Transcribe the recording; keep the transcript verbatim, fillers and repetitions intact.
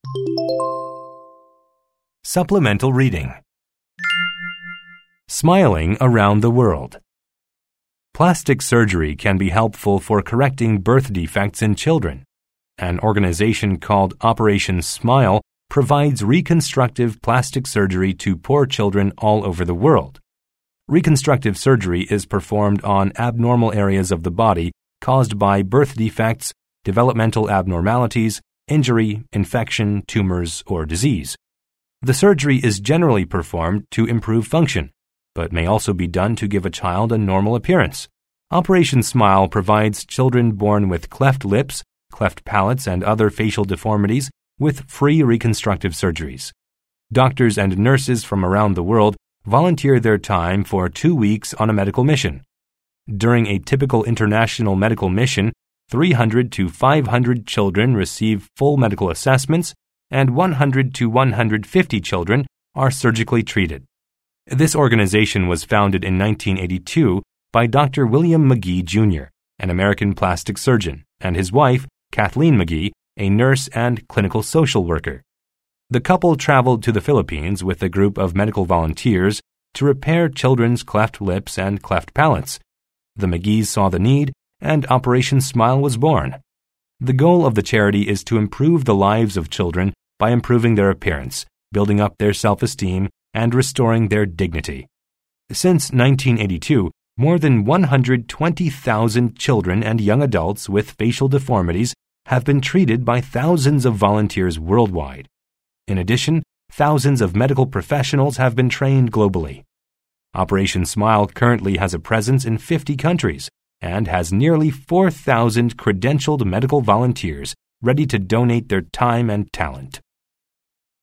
Supplemental reading. Smiling around the world. Plastic surgery can be helpful for correcting birth defects in children. An organization called Operation Smile provides reconstructive plastic surgery to poor children all over the world. Reconstructive surgery is performed on abnormal areas of the body caused by birth defects, developmental abnormalities, injury, infection, tumors, or disease. The surgery is generally performed to improve function, but may also be done to give a child a normal appearance. Operation Smile provides children born with cleft lips, cleft palates, and other facial deformities with free reconstructive surgeries. Doctors and nurses from around the world volunteer their time for two weeks on a medical mission. During a typical international medical mission, three hundred to five hundred children receive full medical assessments, and one hundred to one hundred fifty children are surgically treated. This organization was founded in nineteen eighty-two by Doctor William McGee, Junior, an American plastic surgeon, and his wife, Kathleen McGee, a nurse and clinical social worker. The couple traveled to the Philippines with a group of medical volunteers to repair children's cleft lips and cleft palates. The McGees saw the need, and Operation Smile was born. The goal of the charity is to improve the lives of children by improving their appearance, building up their self-esteem, and restoring their dignity. Since nineteen eighty-two, more than one hundred twenty thousand children and young adults with facial deformities have been treated by thousands of volunteers worldwide. In addition, thousands of medical professionals have been trained globally. Operation Smile currently has a presence in fifty countries and has nearly four thousand credentialed medical volunteers ready to donate their time and talent.